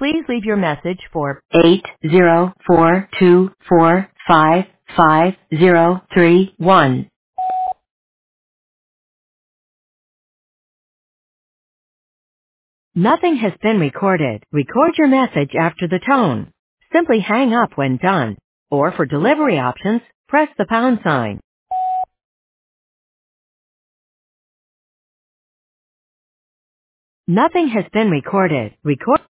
Please leave your message for 80424555031. Nothing has been recorded. Record your message after the tone. Simply hang up when done. Or for delivery options, press the pound sign. Nothing has been recorded. Record